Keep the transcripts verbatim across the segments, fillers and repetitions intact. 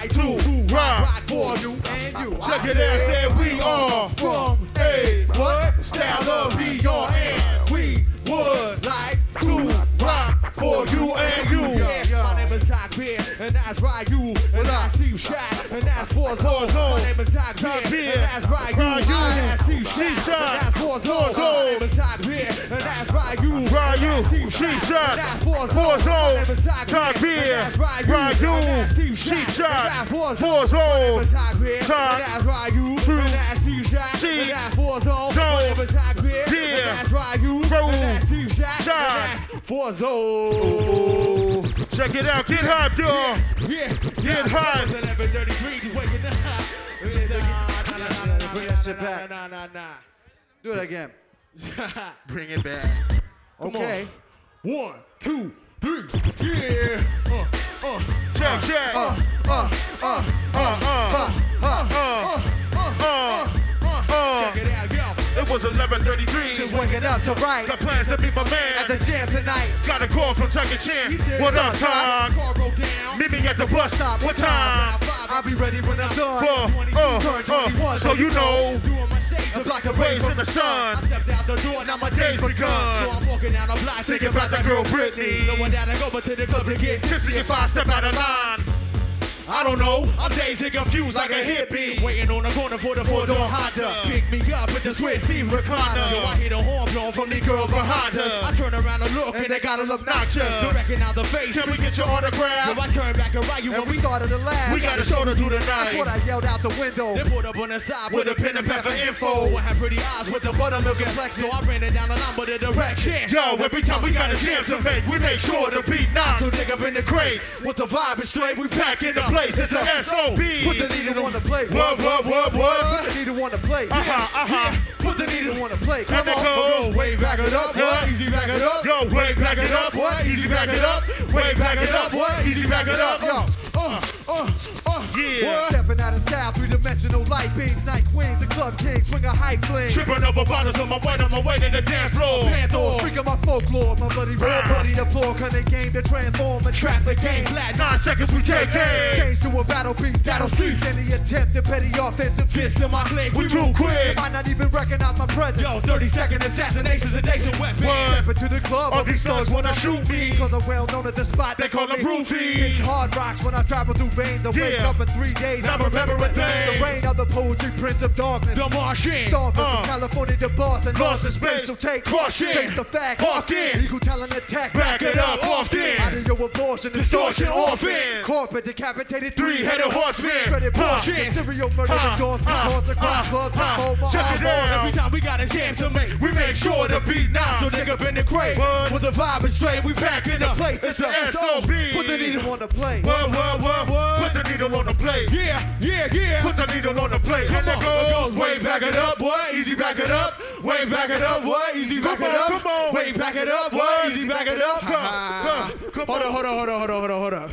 like to rock for you and you. Check it out, said we are from A. What? Style of beyond, and we would like to rock for you and you. Yeah, yeah. My name is Doc Beer, and that's Ryu, and that's Cheap Shot, and that's Force Home. My name is Doc Beer, and that's Ryu, and that's Cheap Shot, and that's Force Home. My name is Doc Beer, and that's Ryu, Ryu, Cheap Shot, Force Home, Doc Beer, Ryu, Cheap Shot, Force Home, Doc Beer, Force Home, Force Home. Check it out, get hyped, y'all. Yeah, get hyped. eleven thirty-three, you waking up. Bring that shit back. Nah, nah, nah. Do it again. Bring it back. Okay. One, two, three. Yeah. Uh, uh, check, check. Uh, uh, uh, uh, uh, uh, uh, uh, uh, uh. Check it out, yo. It was eleven thirty-three. Just waking up to right. Got plans to meet my man at the jam tonight. Got a call from Chuck and Chan. What up, Tom? Meet me at the bus stop. What time? I'll be ready when I'm done. For, uh, uh, so you know. A block of rays in the sun. I stepped out the door, now my day's begun. So I'm walking down the block, thinking about that girl Britney. No one that I go but to the club to get tipsy if I step out of line. I don't know, I'm dazed and confused like a hippie. Waiting on the corner for the four-door Honda. Pick me up with the Swiss seat recliner. Yo, I hear the horn blown from the girl behind us. I turn around and look, and, and they gotta look noxious. To recognize the face. Can we get your autograph? Yo, I turn back and right you and when we started to laugh. We got a show to do tonight. That's what I yelled out the window. They pulled up on the side with a pen and pad for info. I had pretty eyes with the buttermilk complexion. So I ran it down the line with the direction. Yo, every time we got a jam to make, we make sure the beat knocks. So dig up in the crates. With the vibe is straight, we pack in the place. It's a S O B. Put the needle on the plate. What, what, what, what? Put the needle on the plate. Uh-huh, uh-huh. Put the needle on the plate. Come on. Go, way back it up, what? Easy back it up. Go, way back it up, what? Easy back it up. Way back it up, what? Easy back it up. Yo, uh, uh, uh. Yeah. Stepping out of style, three-dimensional light beams, night queens, the club kings, swing a high fling. Tripping over bottles on my way, on my way to the dance floor. Panther, freaking my folklore, my bloody road, bloody the floor, cause they game to transform and trap the game. Flat nine seconds, we take aim. Change to a battle beast that'll cease any attempt to petty offensive fist in my clique. We too quick. Might not even recognize my presence. Yo, thirty second assassination's a nation weapon. Step into the club, all these thugs wanna shoot me. Cause I'm well known at the spot, they call them roofies. It's hard rocks when I travel through veins. I wake yeah. up in three days. Now remember a thing. The reign of the poetry, prince of darkness. The Martian. Starving uh, from California to Boston. Lost in space, so take caution. Face the facts. Often. Eagle talent attack. Back it up often. Out of your abortion. Distortion often. Corporate decapitated. Three-headed horseman. Shredded portion. Serial murder endorsement. Cause across clubs. Check it out. Every time we got a jam to make, we make sure the beat knocks. So nigga up in the crate. With the vibe is straight, we back in the place. It's a S O B. Put the needle on the plate. What, what, what, what? Put the needle on the plate. Yeah, yeah, yeah. Put the needle on the plate. Come and on, it goes. Way back it up, what? Easy back it up. Way back it up, what? Easy back it up. Come on. Way back it up, what? Easy back it up. Come, come, come hold on, hold on, hold on, hold on, hold on, hold on.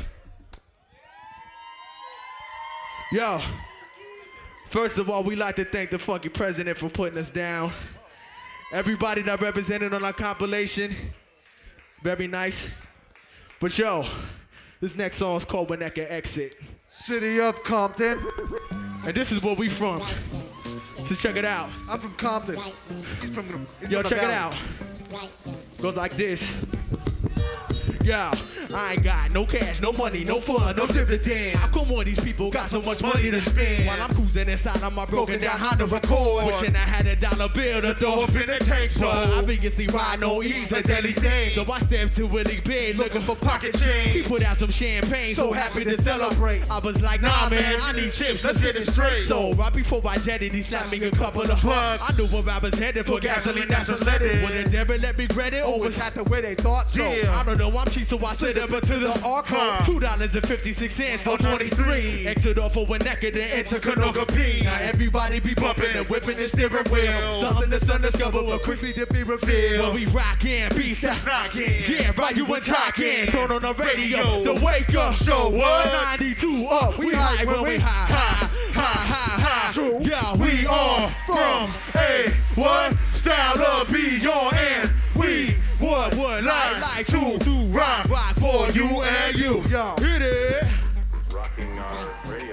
Yo. First of all, we like to thank the funky president for putting us down. Everybody that represented on our compilation, very nice. But yo, this next song is called Winnetka Exit. City of Compton. And this is where we from. So check it out. I'm from Compton. He's from, he's yo, from check it out. Goes like this. Yo, I ain't got no cash, no money, no fun, no dividend. How come all these people got so much money to spend? While I'm cruising inside of my broken down Honda Accord, wishing I had a dollar bill to throw up in the tank. So I obviously ride no ease a daily thing. So I stepped to Willie Big looking for pocket change. He put out some champagne, so happy to celebrate. I was like, nah man, I need chips, let's get it straight. So right before I jetted, he slapped me a couple of plugs. I knew where I was headed for gasoline, that's unleaded. Wouldn't ever let me regret it, always had to where they thought so. I don't know, I'm cheap, so I slid up into the archive. Two dollars and fifty-six cents on twenty-three. Exit off of Winnetka, then enter Canoga P. Now everybody be bumping and whipping the steering wheel. Something that's undiscovered, but quickly to be revealed. Well, we rockin', beats that's knockin'. Yeah, right, you and talkin'. Turn on the radio, the wake up show. What? ninety-two up, we high when we high. High, high, high, high. True. Yeah, we are from A. What? Style of beyond, and we would, would like, like to, to rock, rock for you and you. Yo, hit it. Rocking our radio.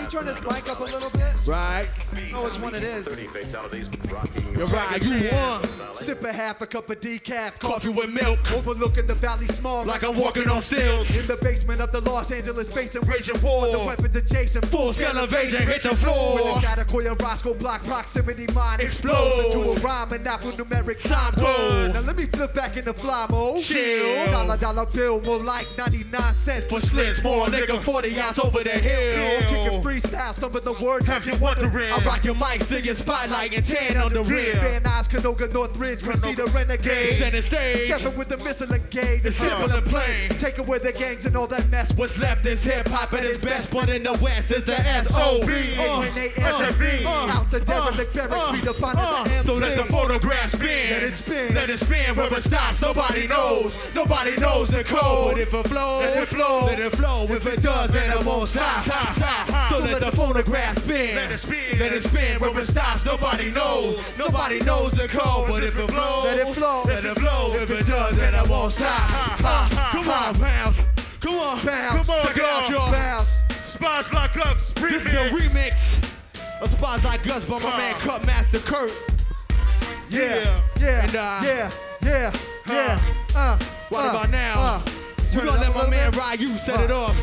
turn this mic up a little bit? Right. I know which one it is. You're right, you won. Sip a half a cup of decaf, Coffee with milk. overlooking the valley small Like I'm walking on stills. in the basement of the Los Angeles basin, raging war. The weapons adjacent, Full scale invasion, hit the When floor. the Satakoya Roscoe block proximity mine Explodes. explodes into a rhyme and alphanumeric Time time code. code. Now let me flip back into fly mode. Chill. Dollar dollar bill, more like ninety-nine cents For slits, more nigga, forty ounce over the hill. Kicking freestyle, some of the words have you wondering. I rock your mic, stick your spotlight and tan on the rim. Van Nuys, Canoga, Northridge, Reseda, Renegade. Center stage, Stepping with the missile and gauge. the simple and plain. Take away the gangs and all that mess. What's left is hip hop at its best, but in the West it's the S O B. Uh, N A S F E. Out the derelict barracks, redefining the M C. So let the photograph spin. Let it spin. Let it spin. Where it stops, nobody knows. Nobody knows the code. But if it flows, Let it flow. Let it flow. If it does, then it won't stop. Stop, stop. So let the phonograph spin. Let it spin. Let it spin. Where it stops, nobody knows. Nobody knows the code. But if it flows, Let it flow. Let it flow. If it does, then it won't stop. Uh, Come on, pounds. Come on, Bounce. Come on, Check it out, y'all. y'all. Bounce. Spots like us. This is the remix of Spots Like Us by my Huh. man Cut Master Kurt. Yeah, yeah, And, uh, yeah, yeah, yeah. Uh, What uh, about now? uh, We turn gonna it let up a my little man bit. Ryu set Uh. it off.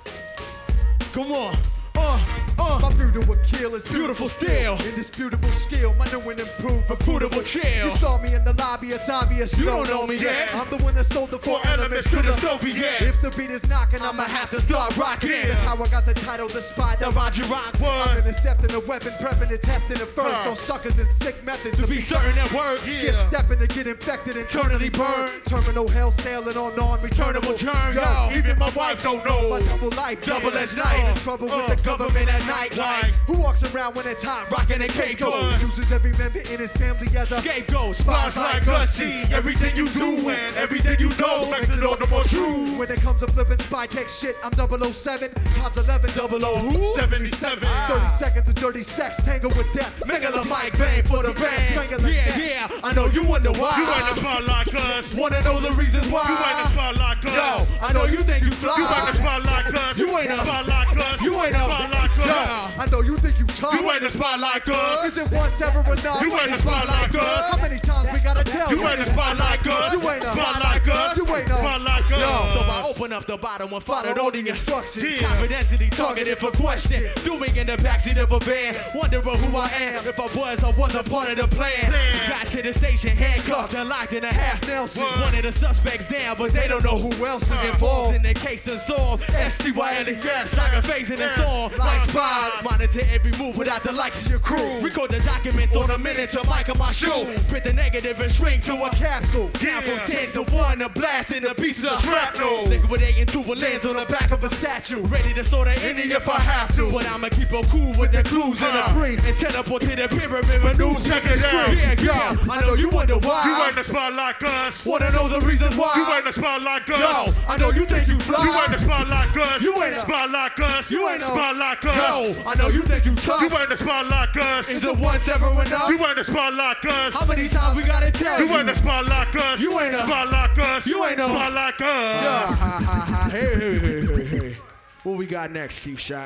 Come on. Uh, uh. My brutal kill is Beautiful still. Indisputable skill, my new and improved. Reputable chill. You saw me in the lobby, it's obvious you, You don't know me yet. I'm the one that sold the four Four elements to the Soviet. If the beat is knocking, I'ma have to start rocking. Yeah. That's how I got the title, the spy The that Roger Rock. I'm intercepting a weapon, prepping and testing it first. Huh. So suckers and sick methods To be certain it works. Get Yeah. stepping to get infected, Eternally eternally burned. burned. Terminal hell sailing on non-returnable Returnable germ, yo. Even my wife don't know. My double life, Double-edged yeah. knife. In trouble Uh, with the government at night. Like, Who walks around when it's hot, Rocking a cape Go. code. Uses every member in his family as a Scapegoat. spots Spots like like us. us. See everything you do and everything you don't makes it all the more true. When it comes to flipping spy tech shit, I'm double oh seven times eleven. Double O who? seventy-seven. thirty seconds of dirty sex, tangle with death. Megala mic vein for the band. Strangle Yeah, like that. yeah. I know you wonder why. You ain't a spot like us. Wanna know the reasons why? You ain't a spot like us. Yo, I know you think you fly. You ain't a spot like us. You ain't a- spot like us. You ain't a- spot like us. Yo. I know you think you tough. You ain't a spot like us. Is it once ever enough? You ain't a spot like us. How many times we gotta tell You ain't a spot like us. You ain't a spot like us. You ain't a spot like us. So I open up the bottom and followed all the instructions. instructions. Yeah. Confidentially targeted for question. Doing in the backseat of a van. Wondering who I am. If I was or wasn't part of the plan. Plan. Got to the station handcuffed and locked in a half Nelson. What? One of the suspects down, but they don't know who else is involved in the case unsolved. S T Y L E S, like a phase in the song. Like spies. Monitor every move without the likes of your crew. Record the documents on a miniature mic on my shoe. Print the negative and shrink to a Capsule. Down from Yeah. ten to one, a blast in the pieces of Shrapnel. Liquidating to a lens on the back of a statue. Ready to sort of any if I have to. But I'ma keep on cool with the clues in the Uh. brief. And teleport to the pyramid with news. Check it out. Yeah, yeah. I know you wonder why. You ain't a spot like us. Wanna know the reasons why? You ain't a spot like us. Yo, I know you think you fly. You ain't a spot like us. You ain't a- spot like us. You ain't a- spot like us. Yo, I know you think you tough. You ain't a spot like us. Is it once ever enough? You ain't a spot like us. How many times we gotta tell you? You ain't a spot like us. You ain't a- spot like us. You ain't a- spot like us. Ha, ha, ha. Hey, hey, hey, hey, hey. What we got next, Chief Shot?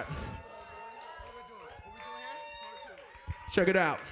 Check it out.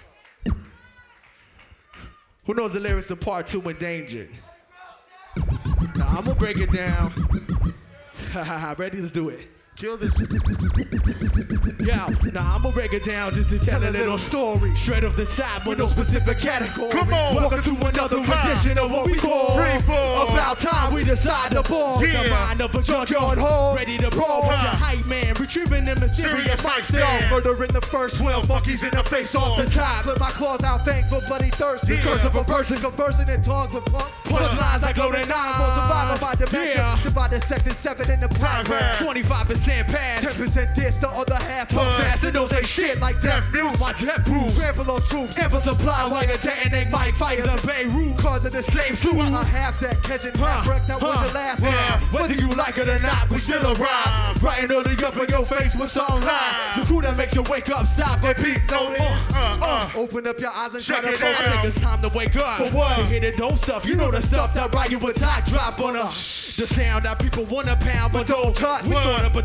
Who knows the lyrics of part two, Endangered? Now, I'm gonna break it down. Ready? Let's do it. Kill this. Yo, now I'm gonna break it down just to tell a little story. Straight off the top with no specific category. Come on. Welcome to another edition of what we call Free fall. About time we decide to ball. Yeah. The mind of a junkyard hole. Ready to brawl with your hype man. Retrieving the mysterious Serious mic mic stand. stand. Murder in the first twelve monkeys in the face off the top. Flip my claws out, thank for bloody thirst. The Yeah. curse of a person conversing in tongues with punk. Punch lines like loaded nines. Most survivor by dimension. Yeah. Divided sector seven in the progress. twenty-five percent pass. ten percent diss, the other half talk What? fast and don't say shit like death music. My death proof. Trample on troops, Ample supply while you detonate mic fires in Beirut. cause of the same suit. A half that catching half wreck, that was your last yeah. round. Whether you like it or not, we still arrive. Brighten early up in your face with some lies. The crew that makes you wake up, stop and peep. Notice. Uh, uh. Open up your eyes and Check try to it focus. out. I think it's time to wake up. For what? To hear the dope stuff. You know the stuff that right you a top drop on us. The sound that people wanna pound but don't touch. We What? sort of but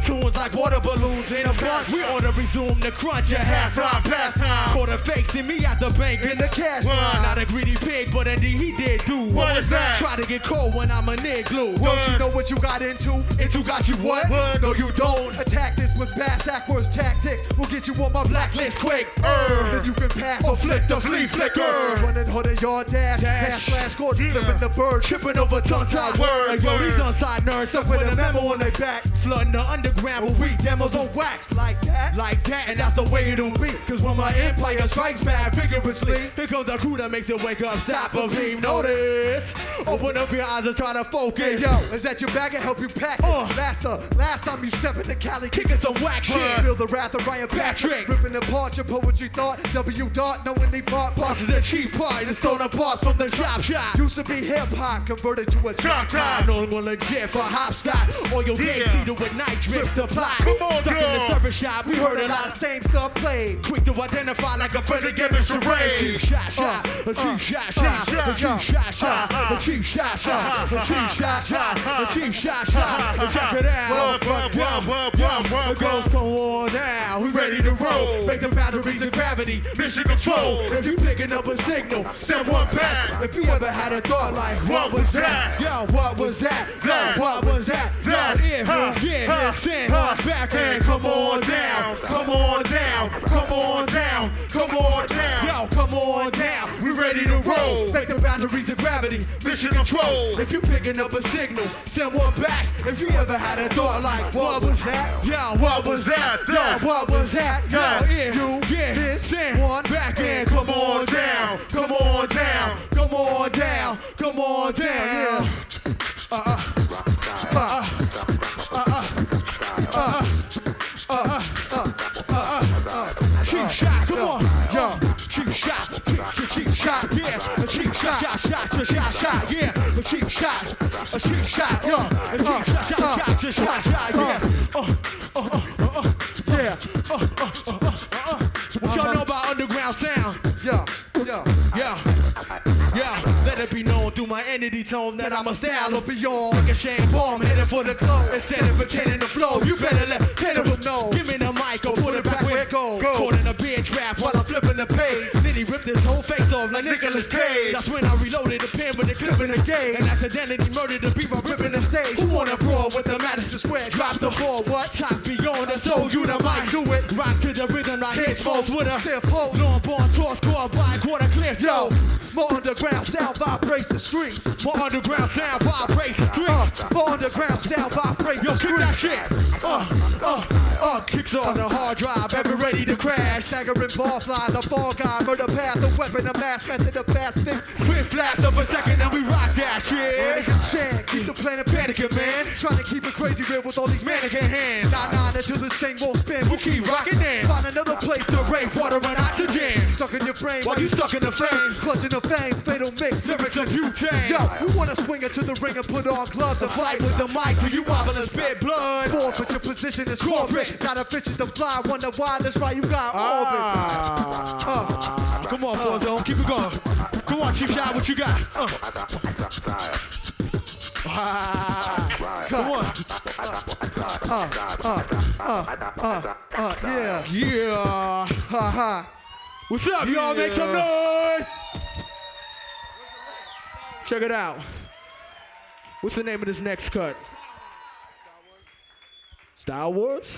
tunes like water balloons in a bunch. We ought to resume the crunch and half rhyme pastime. Quarter fakes in me at the bank in the cash line. Not a greedy pig, but indeed he did do. What is that? Try to get cold when I'm a nigga glue. Don't you know what you got into? Into got you what? What? No, you don't. Attack this with bass backwards tactics. We'll get you on my blacklist quick. Er. Then you can pass or flick the flea flicker. Running hood and yard dash. Dash. Pass slash score. Yeah. Flipping the bird. Tripping over tongue-tied Word, words. Yo, these words. unside nerds stuck With with a a memo memo on their back. flooding the underground with weak demos on On wax like that. like that, and that's the way it'll be. Cause when my empire strikes back vigorously, here comes the crew that makes it wake up, stop a beam, notice. Open up your eyes and try to Hey, focus. yo, is that your bag and help you pack it? Uh. Last, uh, last time you step into Cali, Kicking some whack shit. feel the wrath of Ryan Patrick. Patrick. Ripping apart your poetry thought. W dot, knowing they bought Boss is bosses. the cheap part, the stolen parts from the chop shop. Used to be hip hop, converted to a Chop chop chop. chop. No one legit for hop stop. Or your Yeah. games heated with night drip the plot. Come on, Stuck in the girl. service shop, we We heard a lot of of same stuff played. quick to identify like a friendly giving A charade. Cheap shot shot, Uh, a cheap uh, shot shot, cheap a cheap shot shot, uh, a cheap shot shot, a cheap shot shot, a cheap shot shot. Check it out. Wub, wub, wub, wub, wub, wub, The girls wub. come on now, we ready to roll. Break the boundaries of gravity, mission control. If you picking up a signal, Send one back. if you ever had a thought like, what was that? Yo, what was that? That. Yo, what was that? That. Yo, if Huh. you get Huh. it, send Huh. one back Hey, and come on down, come on down, come on down, come on down. Yo, come on down, we ready to roll. Break the boundaries of gravity, mission control. If you picking up a signal, send one back. If you ever had a thought like, what was that? Yo, what was that? That. Yo, what was that? Yo, That. if you get this send one back and come on down, come on down, come on down, come on down. Uh, uh, uh, uh, uh, uh, uh, uh, uh, uh, cheap shot, come on, yo, cheap shot, cheap, cheap, cheap shot, yeah, a cheap shot, shot, shot, shot, shot, shot, yeah, a cheap shot, a cheap shot, yo, a cheap shot, shot, shot, shot, shot, shot, yeah, uh, uh, uh, uh, uh, yeah, uh, uh, uh, uh, uh. What y'all know about underground sound? Yo, yo. Yeah, yeah, let it be known through my entity tone that I'm a style of beyond. Like a Shane Bomb, headed for the glow. Instead of pretending to flow, you better let Tentacle know. Give me the mic or put it back where it goes. Caught in a beer trap while I'm flipping the page. Then he ripped his whole face off like Nicolas Cage. That's when I reloaded the pen with the clip in the gauge. And accidentally murdered the beat while ripping the stage. Who wanna brawl with the Madison Square? Drop the ball, what? Top beyond, I sold you the mic. Do it, rock to the rhythm, I hit smalls with a Stiff hold. long born toss scored by quarter cliff. Yo, more underground sound vibrates the streets. More underground sound vibrates the Uh, streets. more underground sound vibrates Yo, the kick that streets. shit. Uh, uh, uh, kicks on the hard drive, ever ready to crash. Staggering ball slide, the fall guy, murder path, the weapon, the mass method, the fast fix. Quick flash of a second and we rock that shit. Mannequin chant, keep the planet panicking, man. Trying to keep it crazy real with all these mannequin hands. Nine nine until this thing won't spin. We keep rocking in. Find another place to rape water and oxygen. Oxygen. Stuck in your brain While you stuck in the flame. clutching the fame, fatal mix. Lyrics of butane. Yo, you wanna swing it to the ring and put on gloves and Fight with the mic till you wobble and spit blood. Fourth, but your position is corporate. Got a vision to fly, wonder why, that's right, you got orbits. Ah. Come on, Forzone, keep it going. Come on, Chief Shot, what you got? Uh. Ah. Come on. Uh, yeah, Yeah. ha ha. What's up, y'all? Make some noise. Check it out. What's the name of this next cut? Star Wars?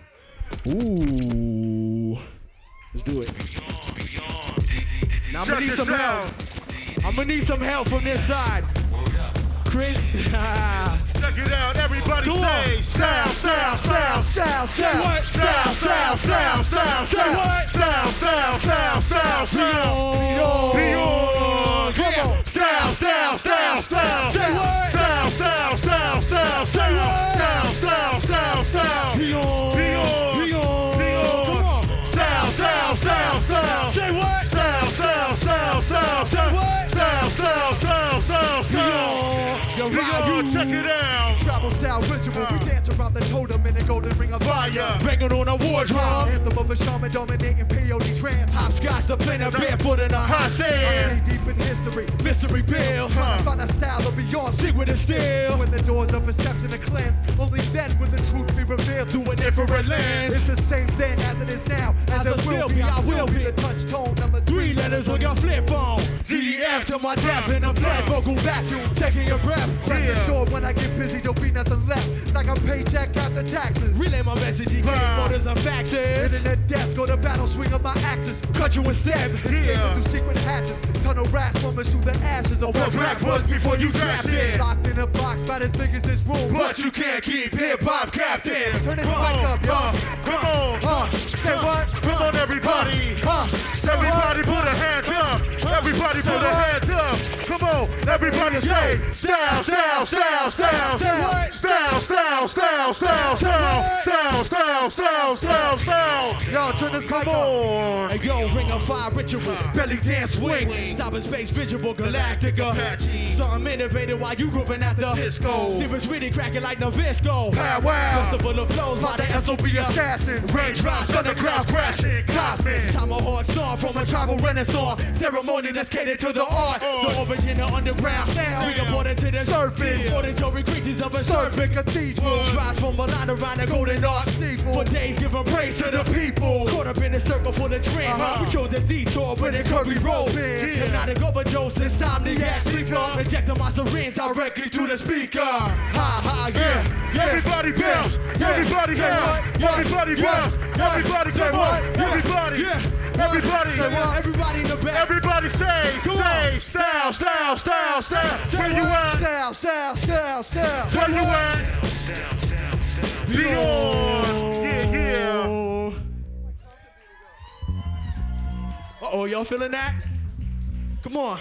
Ooh. Let's do it. Now I'm gonna Check need this some help. out. I'm gonna need some help from this side. Chris. Check it out, everybody Go say on. style, style, style, Style, Say style. what? style, style, style, style, Say style, what? style, style, style, style, style, Beyond. Beyond. Come Yeah. on. Style, style, style, style, Say what? style, style, style, style, Say what? style, style, style, style, Beyond. Beyond. Beyond. Beyond. Come on. Style, style, style, style. Say what? Style, style, style, style. Say what? Style, style, style, style, style. Beyond. Yo, Beyond. Ryu. Check it out. Travel style ritual, we dance around the totem in a golden ring of fire. Fire. Banging on a war drum. Anthem of a shaman dominating peyote trance. Hopscotch the planet barefoot in a hot I sand. said. Deep in history, Mystery Bill. trying to find a style of beyond. Secret is still. When the doors of perception are cleansed, only then will the the truth be revealed through an infrared lens. It's the same then as it is now, as, As it I will still be. be, I I will will be be. the touch tone number Three letters on your flip phone. D E F to my death in a black vocal vacuum, taking your breath. Rest Yeah. assured, when I get busy, there'll be nothing left. Like a paycheck after taxes. Relay my message, you Wow. get motors and faxes. Internet death, go to battle, swing up my axes. Cut you and stab. Escaping Yeah. through secret hatches. Tunnel rats, moments through the ashes of What black was before you trapped in. Locked in a box, about as big as this room. But you can't keep hip-hop captain. Turn this Come mic on, up, yo. uh, come on. Huh? Say what? Come on, everybody. Huh? Say Everybody what? put a hand up. Everybody put a what? hand up. Come on, everybody say style, style, style, style, Say what? style, style, style, style, style, what? style, style, style, style, style. Yo, turn this mic Come up. on. Hey yo, ring of fire ritual, belly dance swing, cyberspace visual, galactica. Apache. Something innovative while you grooving at the Disco. Serious really cracking like Nabisco. Pow wow. Festival of flows by the S O B Assassin. Raindrops, thunderclouds crashing, cosmic. Tomahawk storm from a tribal renaissance. Ceremony that's catered to the art. The original underground sound. We important to the Serpent. auditory creatures of a Serpent serpent. Cathedral. Rise from a line around the golden arch. Steeple. For days giving praise to the people. Caught up in a circle full of dreams. Uh-huh. We chose the detour with a curvy road. Yeah. Hypnotic overdose, insomniac sleeper. Injecting my syringe directly to the speaker. Ha ha, yeah. Yeah. Everybody bounce. Everybody Say bounce. what? What? Everybody What? bounce. What? Everybody Say come on. what? What? Everybody. Yeah. Everybody. Say what? Everybody in the back. Everybody say, Come say, on. style, style, style, style. Where you at? Style, style, style, style. Where you at? Beyond. Yeah, yeah. Uh oh, y'all feeling that? Come on.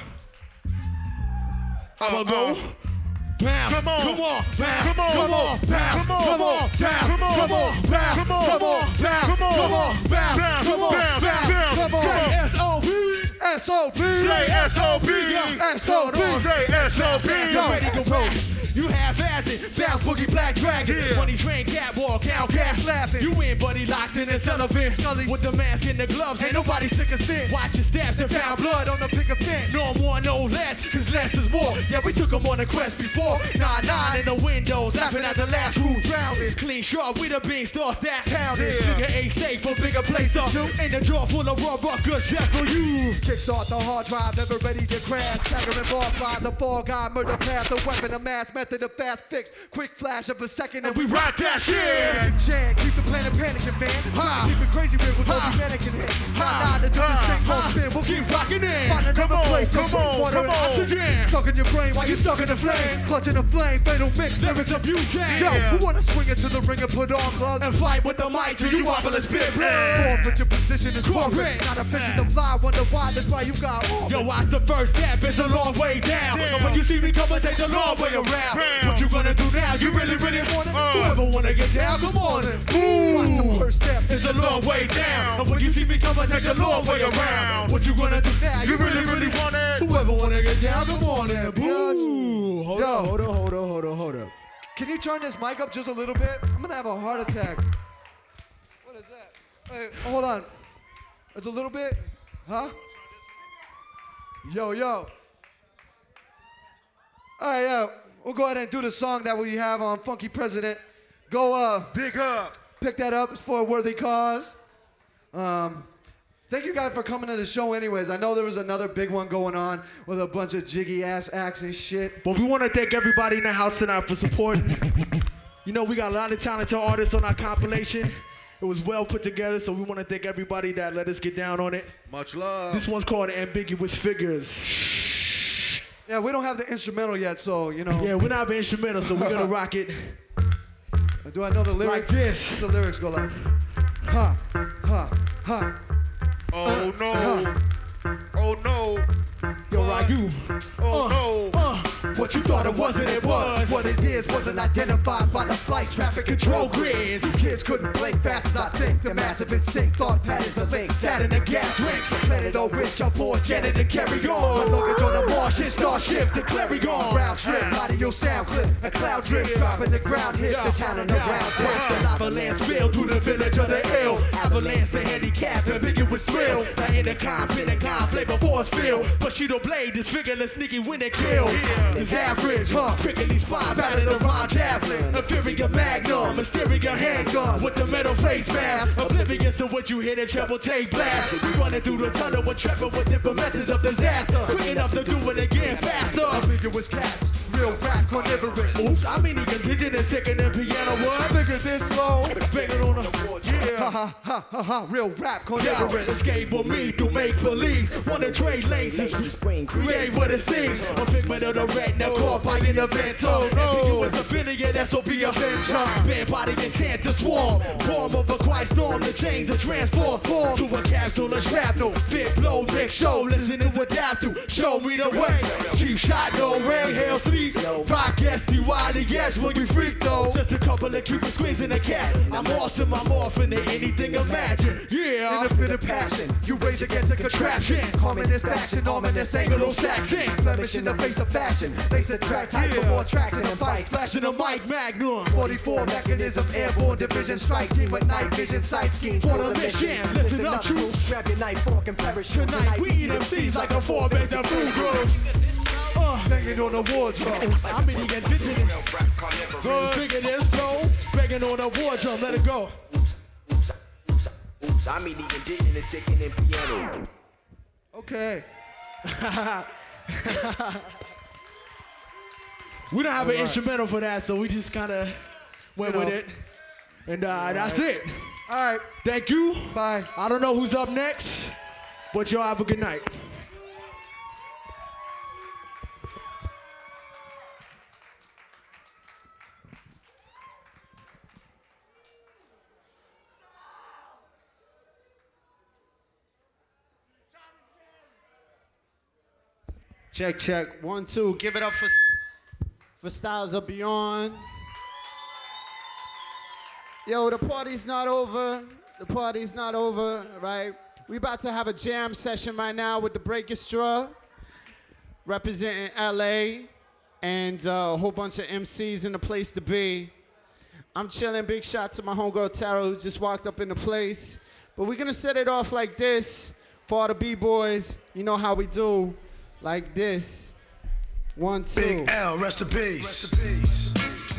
How about Uh-uh. go? Bounce. Come on. Come on. Bounce. Come on. Come on. Bounce. Come on. Come on. Bounce. Come on. Come on. Bounce. Come on. Come on. Bounce. Come on. Come on. Bounce. Bounce. Come on. Bounce. Bounce. Bounce. Come on. Come on. S O B. S O B. Say S O B. S O B. Say S O Yo, ready to B. rock. You half-ass it, bounce boogie black dragon. Yeah. When he train catwalk, outcast laughing. You in, buddy, locked in his elephant. Scully with the mask and the gloves. Ain't nobody sick of sin. Watch your step, they found blood on the picket fence. No more, no less, cause less is more. Yeah, we took him on a quest before. Nine nine in the windows, laughing at the last crew drowning. Clean sharp with a bean star stack pounding. Yeah. Figure eight steak for bigger place up. In the drawer full of raw ruckers, just for you. Kickstart the hard drive, never ready to crash. Staggering bar flies, a ball guy, murder path, a weapon, a mass method, a fast fix. Quick flash of a second, and We we rock that shit. jam. Keep the planet panicking, man. Ha. Keep it crazy, real with no Ha. mannequin hit. Ha. Ha, until this Ha. thing goes Ha. spin. We'll Keep keep rocking in. Find another Come on, place to come put on, water come and on. oxygen. Suck in your brain while you stuck in the flame. Clutching the flame, fatal mix. Lyrics of butane. Yo, who wanna swing into the ring and put on gloves? And fight with the mic till you wobble and spit. Forfeit your position is Correct. correct. Not a vision to fly, wonder why, that's why you got off. Yo, watch the first step, it's a long way down. Down. And when you see me coming, take the long way around. Round. What you gonna do now? You really, really want it? Uh. Whoever wanna get down, come on. Watch the first step. It's a long way down. And when you see me coming, take the long way around. What you gonna do now? You really, really want it? Whoever wanna get down, come on and boo. Hold Yo. on, hold on, hold on, hold on, hold on. Can you turn this mic up just a little bit? I'm gonna have a heart attack. What is that? Wait, hold on. It's a little bit? Huh? Yo, yo. All right, yeah. We'll go ahead and do the song that we have on Funky President. Go uh, Big up. pick that up. It's for a worthy cause. Um, thank you guys for coming to the show anyways. I know there was another big one going on with a bunch of jiggy ass acts and shit. But we wanna thank everybody in the house tonight for supporting. You know, we got a lot of talented artists on our compilation. It was well put together, so we wanna thank everybody that let us get down on it. Much love. This one's called Ambiguous Figures. Yeah, we don't have the instrumental yet, so, you know. Yeah, we're not instrumental, so we're gonna rock it Do I know the lyrics? like this. The lyrics go like, ha, ha, ha. Oh no. Oh no. Yo, Ragu. Oh Uh, no. uh, what you thought it wasn't, it was. What it is wasn't identified by the flight traffic control grids. You kids couldn't blink fast as I think. The massive in sync thought patterns of link sat in the gas rinks. Planet old rich, I'm poor Janet to carry on. My luggage on the Martian starship to Clarion. Round trip, audio sound clip, a cloud drifts dropping the ground, hit the town and around. Watch an avalanche spill through the village of the ill. Avalanche the handicap, ambiguous thrill. Now in the comp, in the comp, flavor force feel. Bushido blade, disfigure the sneaky when they kill. His average, huh? Prickly spine, battered the rhyme javelin. Inferior magnum, mysterious handgun with the metal face mask. Oblivious to what you hear, the treble tape blast. We running through the tunnel with Trevor with different methods of disaster. Quick enough to do it again faster. Ambiguous cats, real rap carnivorous. Oops, I mean the indigenous sicker than piano wood. Bigger this flow, bigger on the yeah. Ha ha ha ha ha, real rap carnivorous. Escape with me through make believe. Wanna trade laces, create what it seems. A figment of the retina caught by an event. Ambiguous affiliate, S O B Avenger. Bad body intent to swarm. Form of a quiet storm, the chains of transport form to a capsule of shrapnel. Fit blow, next show, listen is adapt to. Show me the way. Cheap shot, no rain, hail, sleep. Podcast, D Y D S when you freak though. Just a couple of cupids squeezing a cat. I'm awesome, I'm off into anything imagine. Yeah. In a fit of passion, you rage against a contraption. Communist faction, ominous Anglo-Saxon. Blemish in the face of fashion. They subtract type for more traction and fight. Flashing a mic magnum. forty-four mechanism, airborne division. Strike team with night vision, sight scheme for the mission. Listen up, troops. Grab your knife, fork, and parachute. Tonight we eat M Cs like a four base of food group. Uh, banging on the wardrobe. I'm in the indigenous. Good. Figure this, bro. Banging on the wardrobe. Let it go. I'm in the indigenous second and piano. Okay. We don't have All an right. instrumental for that, so we just kind of went you know. with it. And uh, that's right. it. All right. Thank you. Bye. I don't know who's up next, but y'all have a good night. Check, check. One, two. Give it up for, for Styles of Beyond. Yo, the party's not over. The party's not over, right? We about to have a jam session right now with the Breakestra, representing L A, and uh, a whole bunch of M Cs in the place to be. I'm chilling. Big shout to my homegirl Tara, who just walked up in the place. But we're gonna set it off like this for all the B-boys. You know how we do. Like this. One, two. Big L, rest in peace. Rest in peace.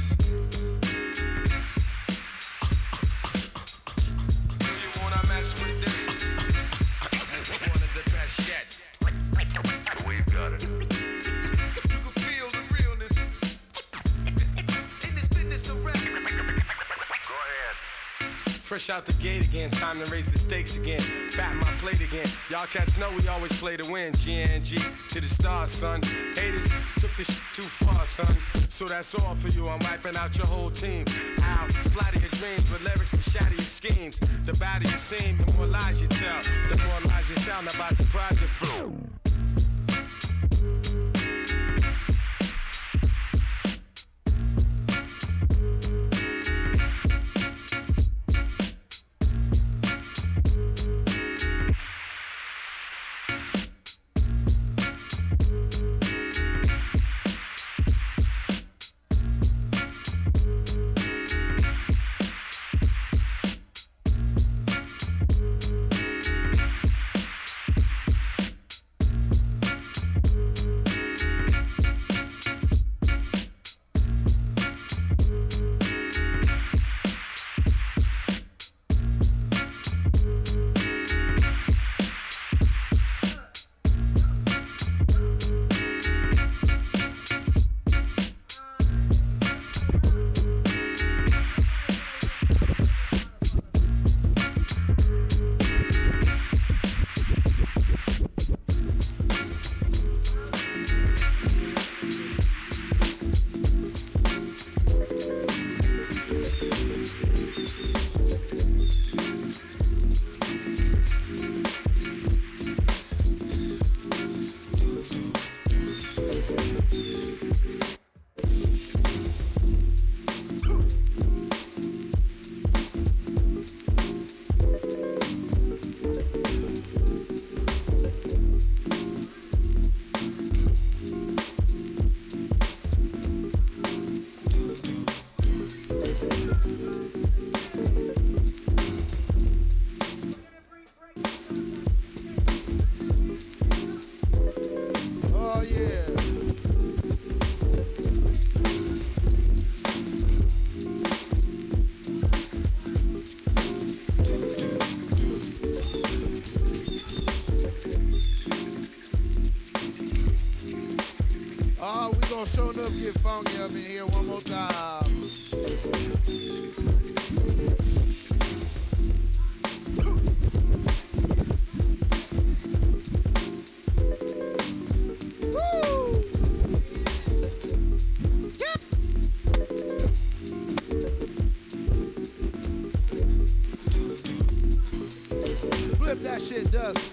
You wanna mess with this? One of the best yet. We've got it. You can feel the realness. In this business of rap. Go ahead. Fresh out the gate again, time to raise the stakes again. Fat my plate again. Y'all cats know we always play to win. G N G to the stars, son. Haters took this shit too far, son. So that's all for you. I'm wiping out your whole team. Ow, splatter your dreams with lyrics to shatter your schemes. The badder you seem, the more lies you tell. The more lies you sound about surprise you through. gonna show enough get funky up in here one more time. Woo! Yep. Flip that shit, Dust.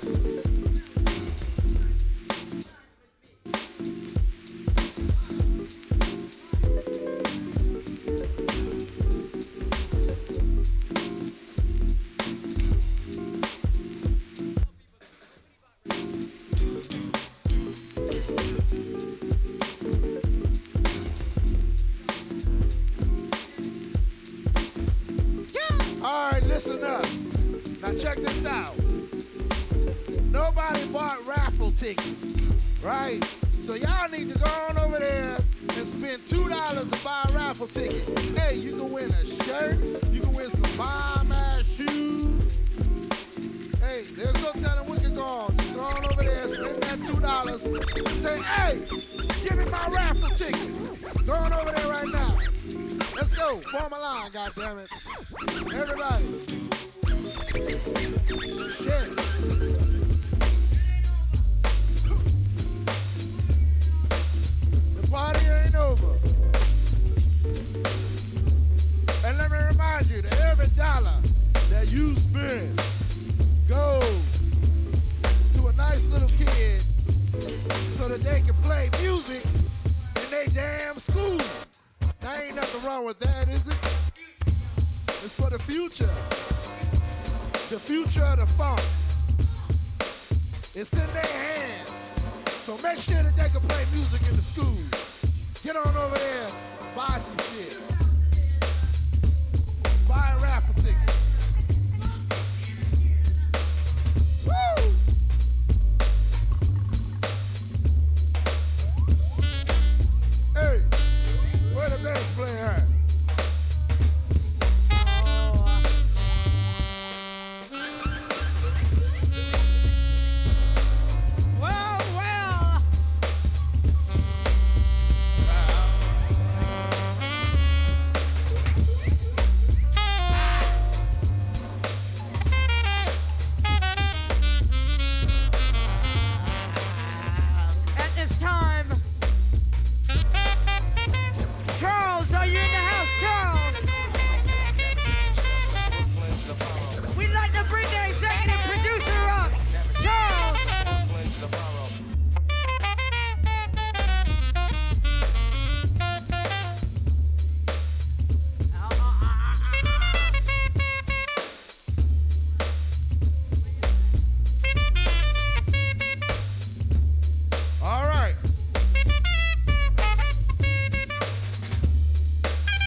All right, listen up. Now check this out. Nobody bought raffle tickets, right? So y'all need to go on over there and spend two dollars to buy a raffle ticket. Hey, you can win a shirt. You can win some bomb-ass shoes. Hey, there's no telling what can go on. Just go on over there, spend that two dollars, and say, hey, give me my raffle ticket. Go on over there right now. Let's go. Form a line, goddammit. Everybody. Shit. The party ain't over. And let me remind you that every dollar that you spend goes to a nice little kid so that they can play music in their damn school. There ain't nothing wrong with that, is it? It's for the future. The future of the funk. It's in their hands. So make sure that they can play music in the school. Get on over there, buy some shit.